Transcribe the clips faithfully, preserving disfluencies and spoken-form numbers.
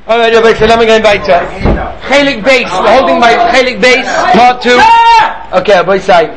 Alright, Rabbi, so let me go weiter. Chelik base, we're holding by Chelik base, part two. Okay, Rabbi say.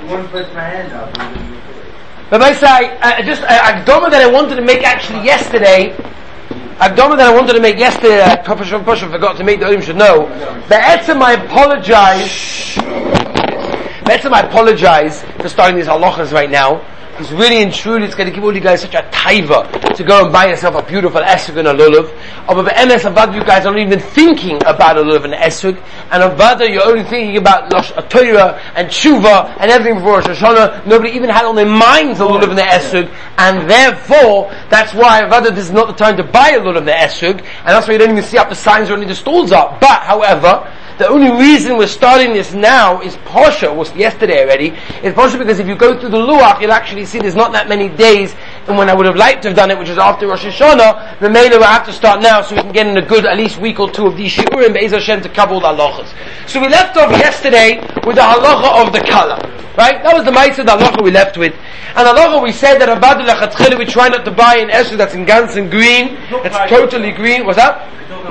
Rabbi say, uh, just, uh, Akdoma that I wanted to make actually yesterday, Akdoma that I wanted to make yesterday, uh, Professor Pusher forgot to make, the Olim should know. Be'etzem, I apologize, Be'etzem, I apologize for starting these halachas right now. Because really and truly it's going to give all you guys such a taiva to go and buy yourself a beautiful esrog and a lulav. Or be'emes avad you guys are not even thinking about a lulav and an esrog, and avad you're only thinking about Rosh Torah and tshuva and everything before Rosh Hashanah. Nobody even had on their minds a lulav and the esrog, and therefore that's why avad this is not the time to buy a lulav and the esrog, and that's why you don't even see up the signs or any of the stalls up. But however, the only reason we're starting this now is Pasha, was yesterday already, is Pasha because if you go through the Luach, you'll actually see there's not that many days, and when I would have liked to have done it, which is after Rosh Hashanah, the Mela will have to start now so we can get in a good, at least week or two of these Shiurim, Be'ez Hashem, to cover all the halachas. So we left off yesterday with the halacha of the color, right? That was the Ma'aseh, the halacha we left with. And the halacha we said that Abad L'Chatchila, we try not to buy an esrog that's in ganz and green, it's totally green, what's that?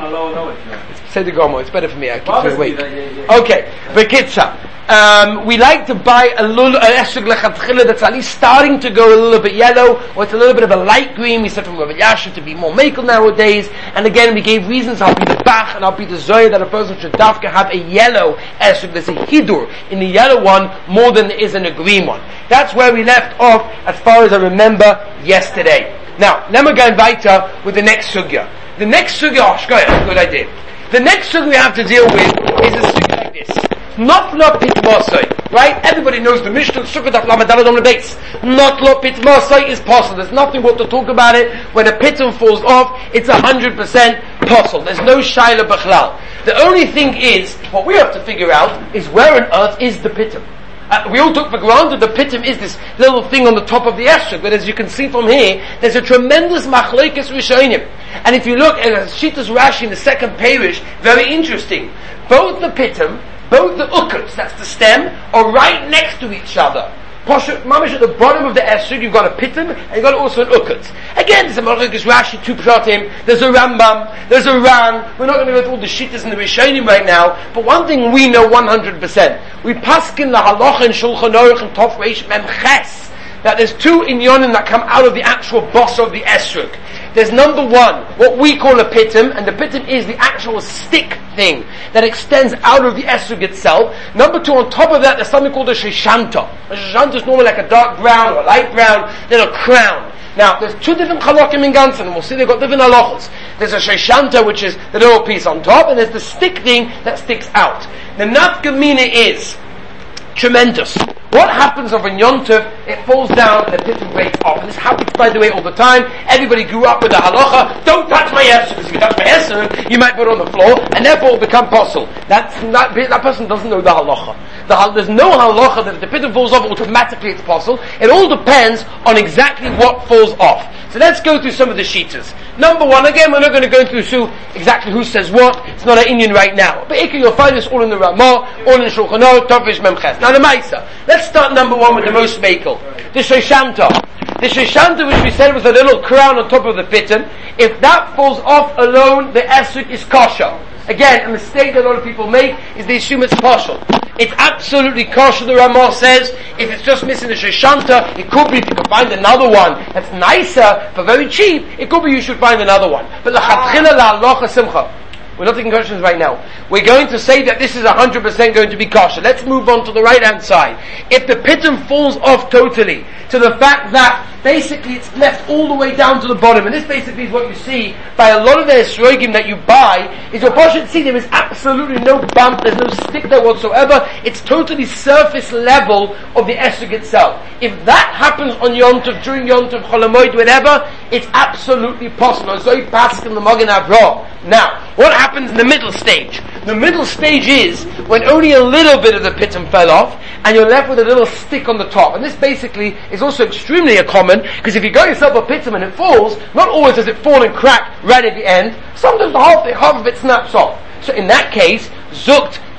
Say the Gomo, it's better for me, I keep you awake. Okay, Bekitza. Um, we like to buy a little, an esrog lechatchila that's at least starting to go a little bit yellow, or it's a little bit of a light green. We said from Rav Elyashiv to be more makel nowadays. And again, we gave reasons, I'll be the bach and I'll be the zoy, that a person should dafka have a yellow esrog. There's a hidur in the yellow one more than there is in the green one. That's where we left off, as far as I remember, yesterday. Now, let me go weiter with the next sugya. The next sugya, oh, shkoyach, good idea. The next sugya we have to deal with is a sugya like this. Notla pitmosai. Right? Everybody knows the Mishnah, Sukkot Daf Lamed Daled on the base. Notla pitmosai is possible. There's nothing more to talk about it. When a pitum falls off, it's a hundred percent possible. There's no shaila b'chlal. The only thing is, what we have to figure out is where on earth is the pitum. Uh, we all took for granted the pitum is this little thing on the top of the esrog, but as you can see from here, there's a tremendous machlokes rishonim. And if you look at Shitas Rashi in the second parish, very interesting. Both the pitum, both the ukuts, that's the stem, are right next to each other. Mamish at the bottom of the esrog, you've got a pitum, and you've got also an ukut. Again, there's a machlokes Rashi, two pshatim, there's a Rambam, there's a Ran. We're not going to go through all the shittas and the rishonim right now, but one thing we know one hundred percent. We paskin la halacha and shulchan aruch and tof reish mem ches, that there's two inyonim that come out of the actual boss of the esrog. There's number one, what we call a pitum, and the pitum is the actual stick thing that extends out of the esrog itself. Number two, on top of that, there's something called a sheshanta. A sheshanta is normally like a dark brown or a light brown, then a crown. Now, there's two different chalakim in Gansen, and we'll see they've got different halachos. There's a sheshanta, which is the little piece on top, and there's the stick thing that sticks out. The nafkamina is tremendous. What happens of a yontif? It falls down and the pitum breaks off. And this happens, by the way, all the time. Everybody grew up with the halacha, don't touch my esrog, because if you touch my esrog, you might put it on the floor, and therefore will become possible. That's not, that person doesn't know the halacha. The, there's no halacha that if the pitum falls off, automatically it's possible. It all depends on exactly what falls off. So let's go through some of the shitas. Number one, again, we're not going to go through so exactly who says what. It's not an Indian right now. But Ikka, you'll find this all in the Ramah, all in Shulchan Aruch, Tofish Memches. Now the Maisa. Let's start number one with the most makel. The Shoshanta. The Shoshanta, which we said was a little crown on top of the pitum, if that falls off alone, the esrog is kosher. Again, a mistake that a lot of people make is they assume it's partial. It's absolutely kosher, the Ramah says. If it's just missing the Shoshanta, it could be if you could find another one that's nicer, but very cheap, it could be you should find another one. But l'chatchila la'alocha simcha. We're not taking questions right now. We're going to say that this is one hundred percent going to be kosher. Let's move on to the right hand side. If the pitum falls off totally, to the fact that basically it's left all the way down to the bottom, and this basically is what you see by a lot of the esrogim that you buy, is your portion see there is absolutely no bump, there's no stick there whatsoever, it's totally surface level of the esrog itself. If that happens on Yom Tov, during Yom Tov, Chol Hamoed, whatever, it's absolutely possible. Zoi Paskin the Magen Avraham. Now, what happens in the middle stage? The middle stage is when only a little bit of the pitum fell off, and you're left with a little stick on the top. And this basically is also extremely common, because if you got yourself a pitum and it falls, not always does it fall and crack right at the end. Sometimes the half, half of it snaps off. So in that case, zukt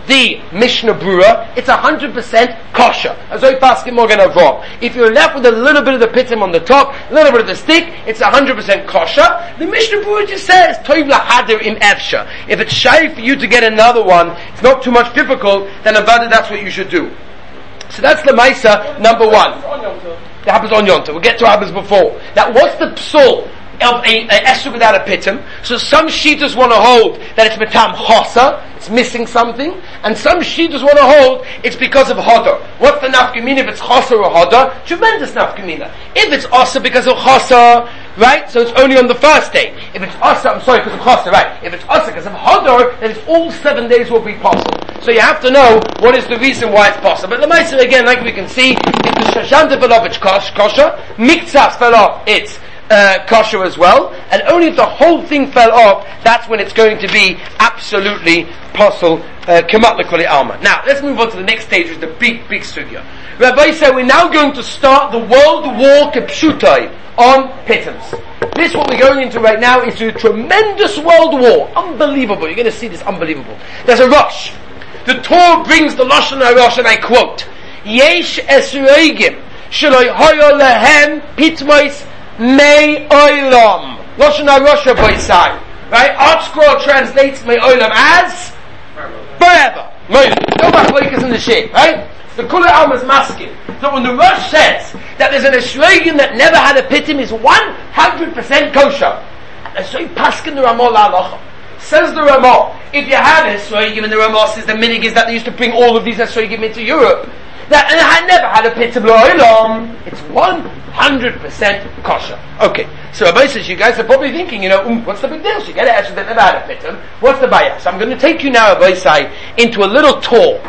the Mishnah Brura, it's one hundred percent kosher. If you're left with a little bit of the pitim on the top, a little bit of the stick, it's one hundred percent kosher. The Mishnah Brura just says, Toiv lahadir im efsha. If it's shy for you to get another one, it's not too much difficult, then avada, that's what you should do. So that's the Maisa number one. That happens on Yonta. We'll get to what happens before. Now, what's the psul of a, a esrog without a pitim? So some shitas want to hold that it's betam chosa, it's missing something, and some shitas want to hold it's because of hodor. What's the nafkamina if it's chosa or hodor? Tremendous nafkamina. If it's osa because of chosa, right? So it's only on the first day. If it's osa, I'm sorry, because of chosa, right? If it's osa because of hodor, then it's all seven days will be possible. So you have to know what is the reason why it's possible. But the Maisa, again, like we can see, if the shashanta fell off, it's kosher. Miktsas fell off, it's uh, kosher as well. And only if the whole thing fell off, that's when it's going to be absolutely possible. Kamat lekoli alma. Now, let's move on to the next stage, which is the big, big sugya. Rabbi said we're now going to start the World War Kepshutai on Pitams. This, what we're going into right now, is a tremendous world war. Unbelievable. You're going to see this unbelievable. There's a rush. The Torah brings the Lashon HaRosh, and I quote, Yesh esreigim sheloi hoyo lehem pitmois mei olam. Lashon HaRosh Rabbeisai. Right? Art Scroll translates mei olam as forever. No machlokes in the shit, right? The Kula Alma's masking. So when the Rosh says that there's an esreigim that never had a pitim is one hundred percent kosher. And so you paskin the Ramah la'alocha. Says the Ramah, if you have esrogim, and the Ramah says the minig is that they used to bring all of these esrogim into Europe, that and I never had a pitim lo'olam, it's one hundred percent kosher. Okay, so Rabbi says, you guys are probably thinking, you know, um, what's the big deal? So you get an esrog that never had a pitim, what's the bayah? So I'm going to take you now, Rabbi say, into a little tour.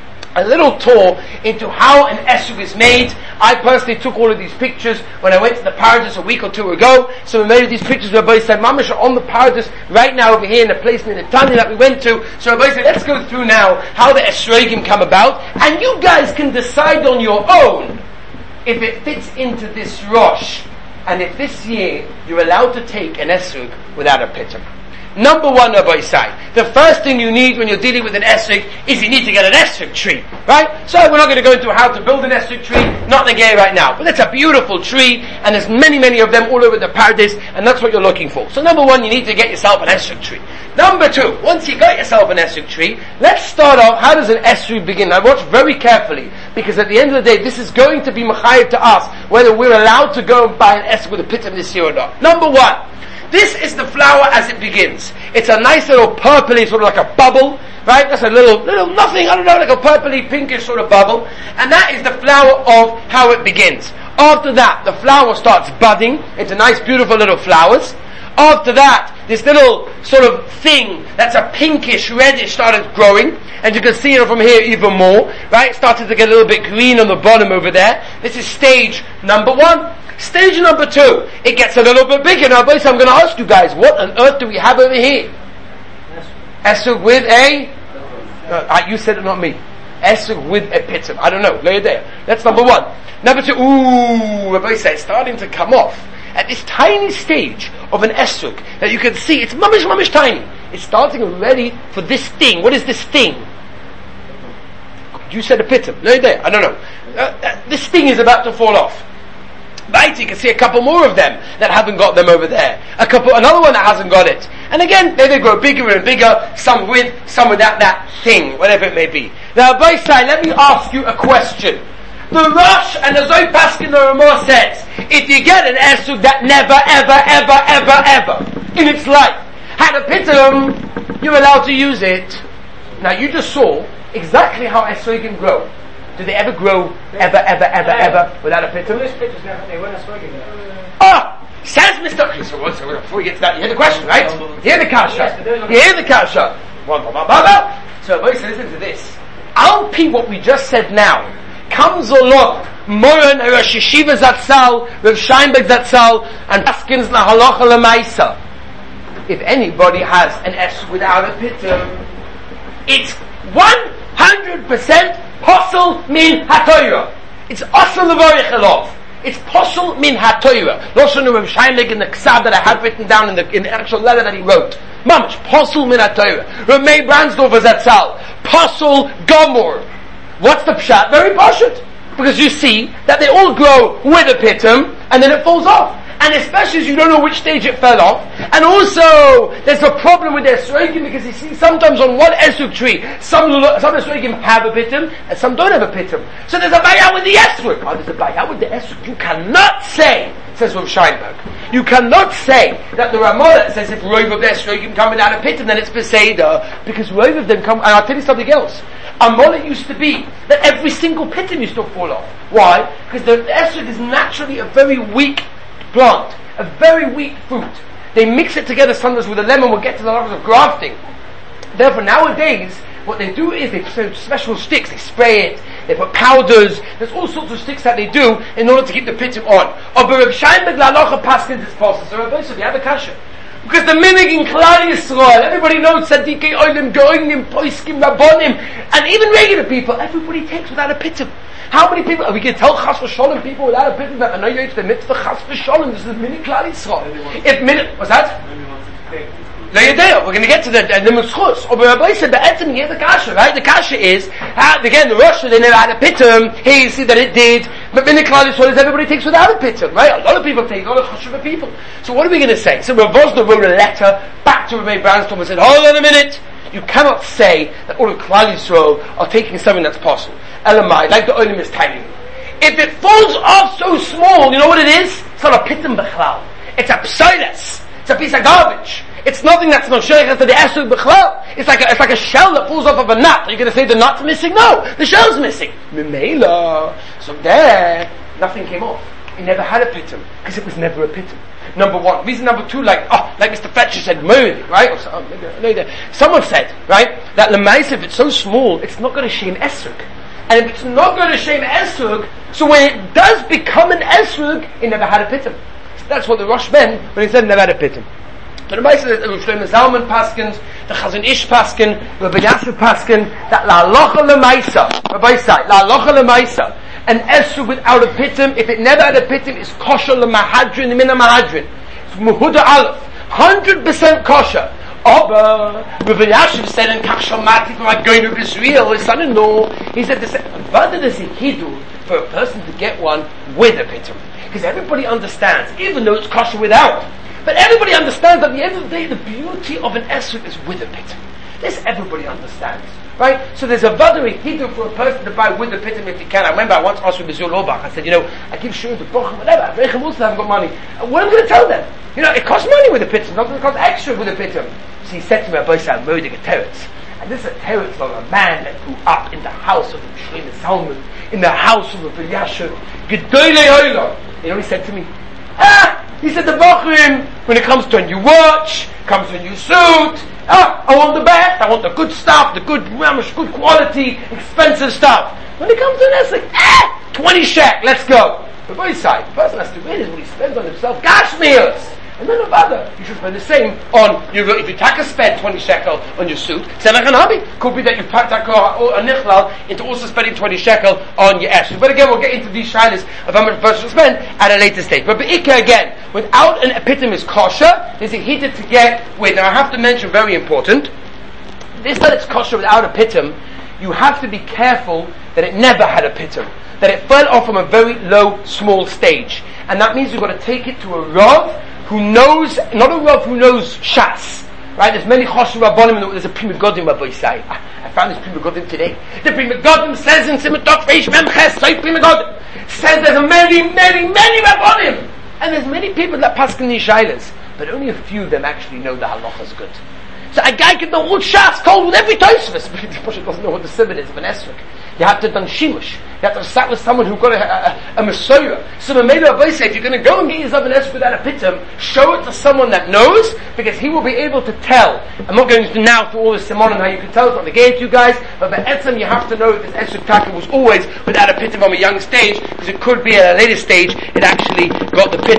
A little tour into how an esrog is made. I personally took all of these pictures when I went to the Paradise a week or two ago. So we made these pictures. Rabbi said, Mamash are on the Paradise right now over here in the place near the Tanya that we went to. So Rabbi said, let's go through now how the esrogim come about, and you guys can decide on your own if it fits into this rosh, and if this year you're allowed to take an esrog without a pitum. Number one, Rabbi Sai, the first thing you need when you're dealing with an esrog is you need to get an esrog tree, right? So we're not going to go into how to build an esrog tree, not in the game right now, but it's a beautiful tree, and there's many, many of them all over the Paradise, and that's what you're looking for. So number one, you need to get yourself an esrog tree. Number two, once you got yourself an esrog tree, let's start off, how does an esrog begin? Now watch very carefully, because at the end of the day, this is going to be mechayev to us, whether we're allowed to go and buy an esrog with a pitum this year or not. Number one, this is the flower as it begins. It's a nice little purpley, sort of like a bubble, right? That's a little, little nothing, I don't know, like a purpley, pinkish sort of bubble. And that is the flower of how it begins. After that, the flower starts budding into nice, beautiful little flowers. After that, this little sort of thing that's a pinkish, reddish started growing. And you can see it from here even more, right? It started to get a little bit green on the bottom over there. This is stage number one. Stage number two, it gets a little bit bigger now. So I'm going to ask you guys, what on earth do we have over here? Esrog with a, uh, you said it, not me. Esrog with a pitum. I don't know. Lay it there. That's number one. Number two, ooh, Rabbi said it's starting to come off at this tiny stage of an esrog that you can see. It's mamish, mamish tiny. It's starting already for this thing. What is this thing? You said a pitum. Lay it there. I don't know. Uh, uh, this thing is about to fall off. Right, you can see a couple more of them that haven't got them over there. A couple, another one that hasn't got it. And again, they, they grow bigger and bigger, some with, some without that thing, whatever it may be. Now, by side, let me ask you a question. The Rosh and the Zoy Paskin the Ramah says, if you get an esrog that never, ever, ever, ever, ever, in its life, had a pitum, you're allowed to use it. Now, you just saw exactly how esrogim grow. Do they ever grow, ever, ever, ever, ever, without a pitum? Ah! Says Mister So, so before we get to that, you hear the question, right? You hear the kasha. You hear the kasha. So, boys, listen to this. Al Pi, what we just said now, comes along Moran Rosh Yeshiva Zatzal, Rav Scheinberg Zatzal, and Paskins La Halacha L'Maisa. If anybody has an esrog without a pitum, it's one hundred percent Hosel min hatoira. It's osel levorich elov. It's Posul min HaTorah. Loshen Rav Shaimek in the Ksab that I have written down in the, in the actual letter that he wrote. Mamash, Posul min HaTorah. Rav Meir Brandsdorfer Zatzal. Posul Gomor. What's the pshat? Very pashut. Because you see that they all grow with a pitum, and then it falls off. And especially as you don't know which stage it fell off. And also, there's a problem with their esrogim, because you see sometimes on one esrog tree, some some esrogim have a pitum, and some don't have a pitum. So there's a bayah with the esrog. Oh, there's a bayah with the esrog. You cannot say, says Rav Sheinberg, you cannot say that the Ramah says if Rov of the esrogim come without a pitum, then it's Beseda, because Rov of them come, and I'll tell you something else. Amola used to be that every single pitum used to fall off. Why? Because the esrog is naturally a very weak plant, a very weak fruit. They mix it together sometimes with a lemon. We'll get to the levels of grafting. Therefore, nowadays, what they do is they put special sticks, they spray it, they put powders, there's all sorts of sticks that they do in order to keep the pitum on. Or Rav Sheinberg la'alocha paskins this process. So Rav Yosef, you have a kasha. Because the minig in Klal Yisrael, everybody knows Tzadikei Olim, Goinim, Poiskim, Rabbonim, and even regular people, everybody takes without a pitum. How many people, we can tell Chas v'Sholem people without a pitum that I know you're the mitzvah Chas v'Sholem, this is the minig Klal Yisrael. If minute, what's that? No, you're there. We're going to get to the the Muschus. Or Rabbi said the Etzim here the kasha, right? The kasha is how, again the Rosh they never had a pitum. Here you see that it did, but minig Klal Yisrael is everybody takes without a pitum, right? A lot of people take, a lot of chashuva people. So what are we going to say? So Rav Vosner wrote a letter back to Rabbi Brandstorm and said, hold on a minute. You cannot say that all of Klal Yisrael are taking something that's possible. Elamai, like the Olim is telling you. If it falls off so small, you know what it is? It's not a pitum b'chlal. It's a pseudos. It's a piece of garbage. It's nothing that's no sheikhah to the esrog b'chlal. It's like a, it's like a shell that falls off of a nut. Are you going to say the nut's missing? No, the shell's missing. Mimela. So there, nothing came off. It never had a pitum because it was never a pitum. Number one. Reason number two, like oh, like Mister Fetcher said, moon, right? Or so, oh, maybe, maybe, someone said, right, that lemais, if it's so small, it's not going to shame esrog. And if it's not going to shame esrog, so when it does become an esrog, it never had a pitum. So that's what the Rosh meant when he said it never had a pitum. So the Meister, the Shlomo Zalman Paskins, the Chazon Ish Paskin, Rabbi Yasser Paskin, that la locha lemaisa, Rabbi Sai, la locha lemaisa, an esrog without a pitum, if it never had a pitum, is kosher lemahadrin, mina mahadrin. It's muhuda aleph, hundred percent kosher. Aber Rabbi Yasser said in Kachshamati from my going to Israel, his son-in-law, he said this, what does it do for a person to get one with a pitum? Because everybody understands, even though it's kosher without. But everybody understands that at the end of the day, the beauty of an esrog is with a pitum. This everybody understands, right? So there's a very hidden for a person to buy with a pitum if he can. I remember I once asked Rabbi Zul Lobach, I said, you know, I give sure the bochum, whatever, I break also haven't got money. And what am I going to tell them? You know, it costs money with a pitum, not going to cost extra with a pitum. So he said to me, Rabbi Sal, Moedig a teretz. And this is a teretz of a man that grew up in the house of the Shlomo Zalman, in the house of Rabbi Yasher, Gedolei Olam. You know what he said to me? Ah! He said, the Bochum, when it comes to a new watch, comes to a new suit, ah, I want the best, I want the good stuff, the good, good quality, expensive stuff. When it comes to this, like, ah, twenty shek, let's go. But by his side, the person has to realize what he spends on himself, gash meals. And then no bother. You should spend the same on, you, if you take a spend twenty shekel on your suit, could be that you pack a nichlal into also spending twenty shekel on your ash. But again, we'll get into these shilas of how much a person should spend at a later stage. But Be'ikah again, without an epitom is kosher, there's a heater to get with. Now I have to mention, very important, this that it's kosher without a pitum, you have to be careful that it never had a pitum. That it fell off from a very low, small stage. And that means you've got to take it to a rav who knows, not a Rav who knows Shas, right? There's many Choshev Rabbonim, there's a Pri Megadim Rabbi Say. I found this Pri Megadim today. The Pri Megadim says in Simon Dot Reish Mem Ches, so Pri Megadim says there's many, many, many Rabbonim. And there's many people that pass in these Shailas, but only a few of them actually know the halacha is good. So a guy can know all Shas, told with every Tosfos, but he doesn't know what the simon is of an esrog. You have to done shimush. You have to sat with someone who got a, a, a Messiah. So the Meilu Rabbi say, if you're going to go and get yourself an esrog without a pitum, show it to someone that knows, because he will be able to tell. I'm not going to now through all the simon and how you can tell, it's not the game to you guys, but by etzem you have to know that this esrog taka was always without a pitum from a young stage, because it could be at a later stage, it actually got the pitum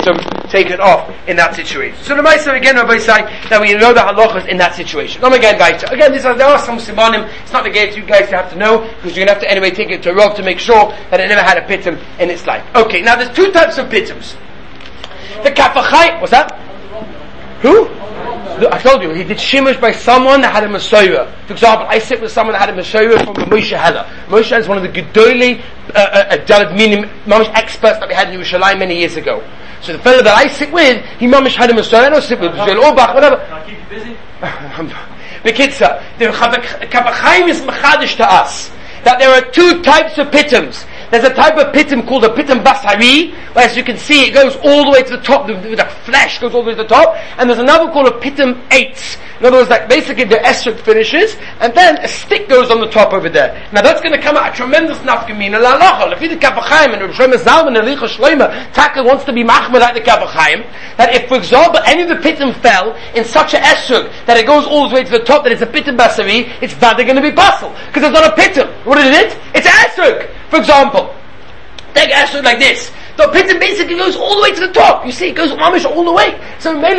taken off in that situation. So the Maisa again, Rabbi say that we know the halachas in that situation. Not again, guys. Again, these are, there are some simanim. It's not the case you guys have to know, because you're going to have to anyway take it to a Rav to make sure that it never had a pitum in its life. Okay, now there's two types of pitums. The kafachai, what's that? Who? I told you, he did shimush by someone that had a Masorah. For example, I sit with someone that had a Masorah from Moshe Heller. Moshe Heller is one of the Gedolei, uh, uh, meaning Mamish experts that we had in Yerushalayim many years ago. So the fellow that I sit with, he Mamish had a Masorah. I don't sit with Joel Orbach, whatever. Can I keep you busy? Bekitza, the Kavachaim is machadish to us that there are two types of pitums. There's a type of pitum called a pitum basari, where as you can see it goes all the way to the top, the, the flesh goes all the way to the top, and there's another called a pitum eitz. In other words, like basically the esrog finishes, and then a stick goes on the top over there. Now that's going to come out a tremendous nafkamina la'alacha. If you the Kavachaim and Reb Shlomo Zalman and Licha Shloima, Taka wants to be machmer like the Kavachaim, that if, for example, any of the pitum fell in such a esrog that it goes all the way to the top, that it's a pitum basari, it's bad, they're going to be puzzled, because it's not a pitum. What is it? It's an esrog. For example, take an esrog like this. The pitum basically goes all the way to the top. You see, it goes mamish all the way. So if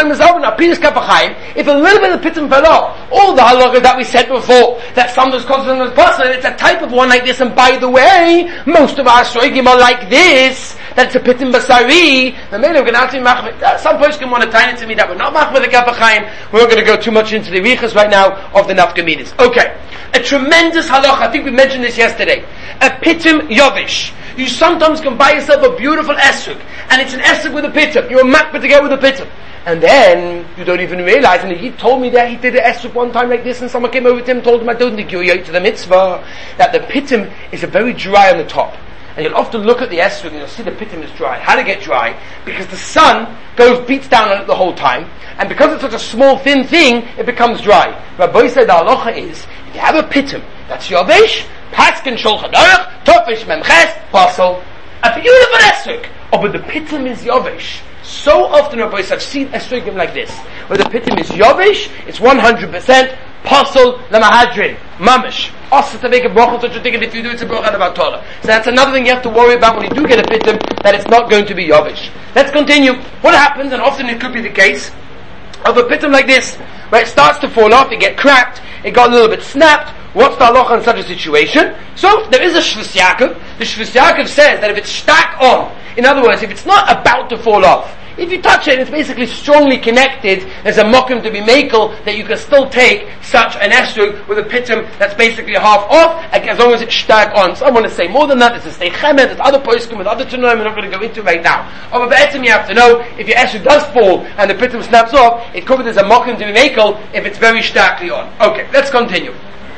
a little bit of pitum fell off, all the halachas that we said before, that sometimes considered as possible, it's a type of one like this, and by the way, most of our shroigim are like this, that it's a pitum basari, the mele of Ganati Machmir. Some folks can want to tie it to me that we're not Machmir the Kavachaim. We're not going to go too much into the riches right now of the nafkaminas. Okay. A tremendous halacha, I think we mentioned this yesterday. A pitum yovish. You sometimes can buy yourself a beautiful esrog, and it's an esrog with a pitum. You're a makbid to get with a pitum. And then, you don't even realize, and he told me that he did an esrog one time like this, and someone came over to him and told him, I don't think you're to the mitzvah, that the pitum is a very dry on the top. And you'll often look at the esrog and you'll see the pitum is dry. How to get dry? Because the sun goes, beats down on it the whole time, and because it's such a small, thin thing, it becomes dry. Rabbi said the halacha is, if you have a pitum, that's yovesh, paskin shulchan aruch, tofish memches, basel. A beautiful esrog. Oh, but the pitum is yovesh. So often, Rabbi said, I've seen esrogim like this, where the pitum is yovesh, it's one hundred percent, Pasol lemahadrin, mamish. Also to make a bracha such a thing, and if you do, it's a bracha about Torah. So that's another thing you have to worry about when you do get a pitum, that it's not going to be yovish. Let's continue. What happens, and often it could be the case, of a pitum like this, where it starts to fall off, it get cracked, it got a little bit snapped. What's the halacha in such a situation? So, there is a Shvus Yaakov. The Shvus Yaakov says that if it's stuck on, in other words, if it's not about to fall off, if you touch it and it's basically strongly connected, there's a mokum to be makel that you can still take such an esrog with a pitum that's basically half off, as long as it's stuck on. So I want to say more than that, there's a stei chemed, there's other poskim with other tunoim we're not going to go into right now. Oh, but be'etzim you have to know, if your esrog does fall and the pitum snaps off, it could be there's a mokum to be makel if it's very starkly on. Okay, let's continue.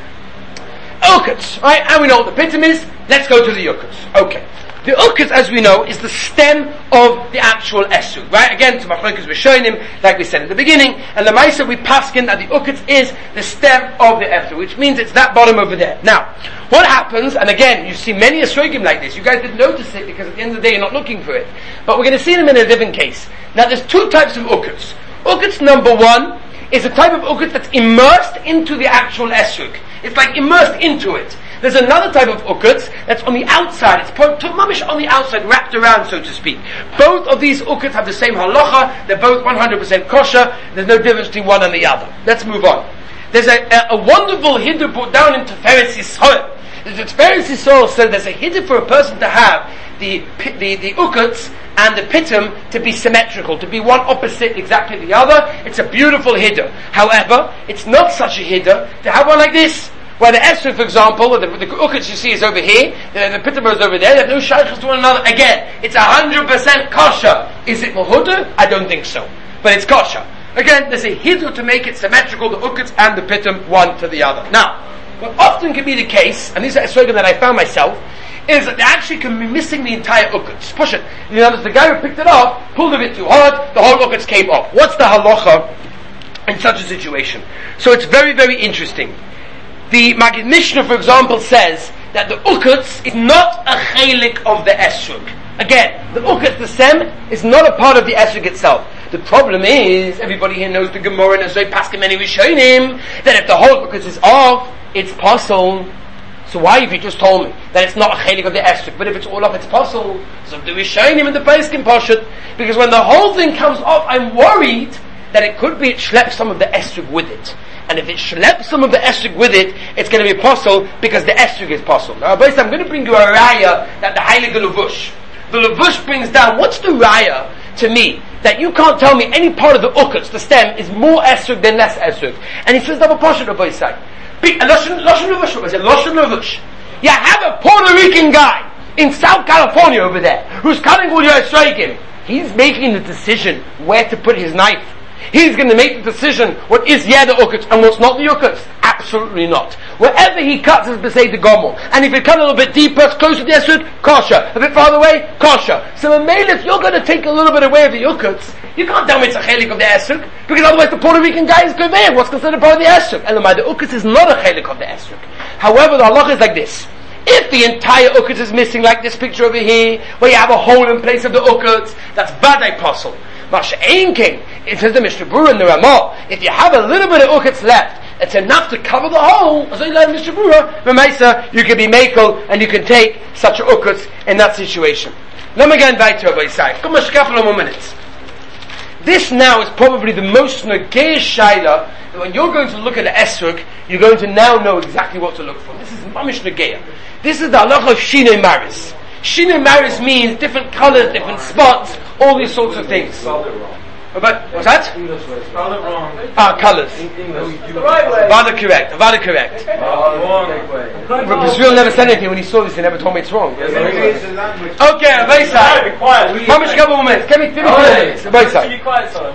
Uketz, right? And we know what the pitum is. Let's go to the uketz. Okay. The uketz, as we know, is the stem of the actual esrog, right? Again, to machlokas rishonim, like we said in the beginning, and the ma'aser we paskin that the uketz is the stem of the esrog, which means it's that bottom over there. Now, what happens, and again, you see many esrogim like this, you guys didn't notice it because at the end of the day you're not looking for it, but we're going to see them in a different case. Now, there's two types of uketz. Uketz number one is a type of uketz that's immersed into the actual esrog. It's like immersed into it. There's another type of uketz that's on the outside. It's mamish on the outside, wrapped around, so to speak. Both of these uketz have the same halacha. They're both one hundred percent kosher. There's no difference between one and the other. Let's move on. There's a, a, a wonderful hiddur put down into Tiferes Yisrael. The Tiferes Yisrael said there's a hiddur for a person to have the the the uketz and the pitum to be symmetrical, to be one opposite exactly the other. It's a beautiful hiddur. However, it's not such a hiddur to have one like this, where the esrog, for example, or the, the uketz you see is over here, the, the pitum is over there, they have no shaykhs to one another. Again, it's one hundred percent kosher. Is it mahudr? I don't think so. But it's kosher. Again, there's a hiddur to make it symmetrical, the uketz and the pitum, one to the other. Now, what often can be the case, and these are esrogim that I found myself, is that they actually can be missing the entire uketz. Push it. You know, the guy who picked it off pulled a bit too hard, the whole uketz came off. What's the halacha in such a situation? So it's very, very interesting. The Maggid Mishnah, for example, says that the uketz is not a chelik of the esrog. Again, the uketz, the sem, is not a part of the esrog itself. The problem is, everybody here knows the Gemara and Azoi Paskim many Rishonim, that if the whole uketz is off, it's possible. So why if you just told me that it's not a chelik of the esrog, but if it's all off, it's possible? So do we shine him in the place can posh it? Because when the whole thing comes off, I'm worried that it could be it schleps some of the esrog with it. And if it schleps some of the esrog with it, it's going to be possible because the esrog is possible. Now, basically, I'm going to bring you a raya that the heilige levush. The levush brings down, what's the raya to me that you can't tell me any part of the ukutz, the stem, is more esrog than less esrog? And he says, double poshet of Baisai. Lashon levush, was it Lashon levush? You have a Puerto Rican guy in South California over there who's cutting all your esrogim. He's making the decision where to put his knife. He's going to make the decision what is yeah the ukutz and what's not the ukutz. Absolutely not. Wherever he cuts is beside the gomel. And if you cut a little bit deeper, it's closer to the esrog, kosher. A bit farther away, kosher. So a male, if you're going to take a little bit away of the ukutz, you can't tell me it's a chelik of the esrog, because otherwise the Puerto Rican guy is conveying what's considered part of the esrog. And the ukutz is not a chelik of the esrog. However, the halacha is like this. If the entire ukutz is missing, like this picture over here, where you have a hole in place of the ukutz, that's vadai possible. Masha Ein King, it says the Mishnah Berurah and the Ramah, if you have a little bit of ukutz left, it's enough to cover the hole, as I like Mishnah Berurah, Remaisa, you can be makel, and you can take such a ukutz in that situation. Let me go and invite you over Isai. Come on, a couple of more minutes. This now is probably the most negeish shaila, that when you're going to look at the esrog, you're going to now know exactly what to look for. This is mamish negeya. This is the halacha of shinei maris. Shinei maris means different colors, different spots, all these sorts of things. But what's that? Spell it wrong. Ah, colors. The right way. Vada correct. Vada correct. Israel never said anything when he saw this. He never told me it's wrong. Okay, very sad. Be quiet. How much couple more minutes? Give me fifty minutes. Very sad. Be quiet, son.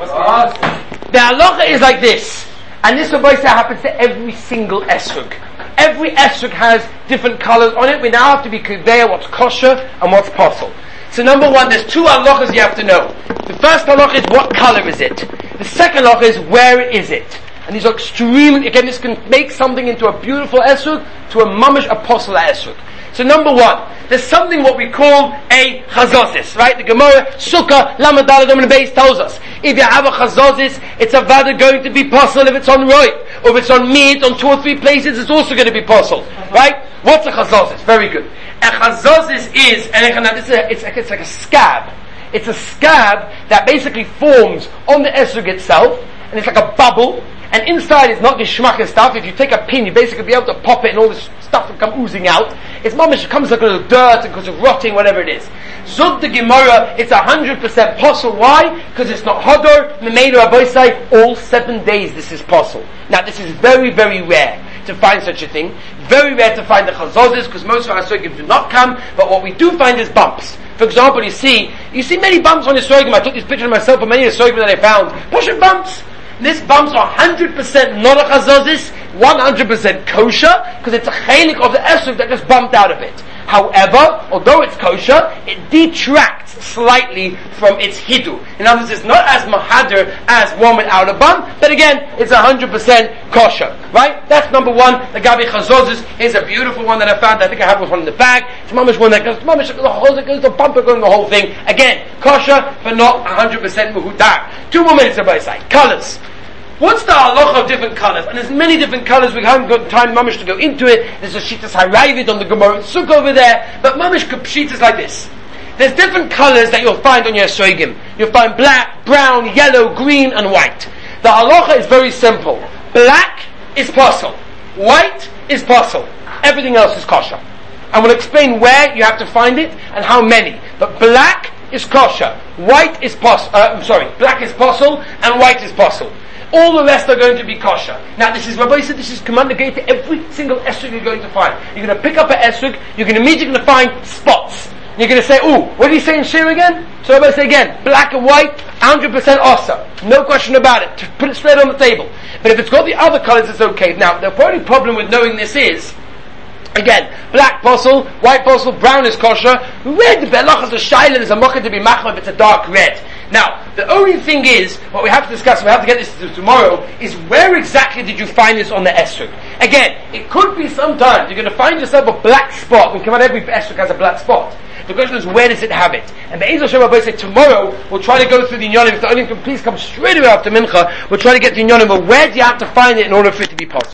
The halacha is like this, and this Rabbi happens to every single esrog. Every esrog has different colors on it. We now have to be clear what's kosher and what's possible. So number one, there's two halachas you have to know. The first halacha is what color is it. The second halacha is where is it. And these are extremely, again, this can make something into a beautiful esrog to a mamish apostle esrog. So number one, there's something what we call a chazazis, right? The Gemara, Sukkah, Lamadal, Adom Beis tells us, if you have a chazazis, it's a vada going to be possible if it's on right, or if it's on meat, on two or three places, it's also going to be possible, right? What's a chazazis? Very good. A chazazis is, and it's, a, it's, like, it's like a scab. It's a scab that basically forms on the esrog itself, and it's like a bubble, and inside is not this shmaka stuff. If you take a pin, you basically be able to pop it and all this stuff will come oozing out. It's mamish, it comes like a little dirt and because of rotting, whatever it is. Zug the Gemara, it's a hundred percent possible. Why? Because it's not hodor, memenu aboisai, all seven days this is possible. Now this is very, very rare to find such a thing. Very rare to find the chazazis, because most of our sogim do not come, but what we do find is bumps. For example, you see, you see many bumps on the sogim. I took these pictures myself of many of the sogim that I found. Pushing bumps. This bumps are one hundred percent not a chazazis, one hundred percent kosher, because it's a chelik of the esrog that just bumped out of it. However, although it's kosher, it detracts slightly from its hidu. In other words, it's not as mahader as one without a bump, but again, it's one hundred percent kosher. Right? That's number one. The Gabi Chazazis is a beautiful one that I found. I think I have one in the bag. It's mamish one that goes, mamish, the whole, it goes, the bumper going the whole thing. Again, kosher, but not one hundred percent muhudar. Two more minutes, everybody say. Colors. What's the halacha of different colors? And there's many different colors. We haven't got time, mamish, to go into it. There's a shitas harayvit on the Gemara Sukkah over there. But mamish shitas like this. There's different colors that you'll find on your esrogim. You'll find black, brown, yellow, green, and white. The halacha is very simple. Black is possible. White is possible. Everything else is kosher. And we'll explain where you have to find it and how many. But black is kosher. White is possible. Uh, I'm sorry. Black is possible and white is possible. All the rest are going to be kosher. Now this is, Rabbi said, this is commanded to every single esrog you're going to find. You're going to pick up an esrog, you're going to immediately going to find spots. You're going to say, ooh, what did he say in Shir again? So Rabbi say again, black and white, one hundred percent asa. No question about it. Just put it straight on the table. But if it's got the other colors, it's okay. Now, the only problem with knowing this is, again, black posel, white posel, brown is kosher, red, belachas, a shailen is a mocha to be machma if it's a dark red. Now, the only thing is, what we have to discuss, we have to get this to tomorrow, is where exactly did you find this on the esrog? Again, it could be sometimes, you're going to find yourself a black spot, and come out every esrog has a black spot. The question is, where does it have it? And the Be'ez Hashem Rabbi said, tomorrow, we'll try to go through the Inyanim, if the only can please come straight away after Mincha, we'll try to get the Inyanim, but where do you have to find it in order for it to be possible?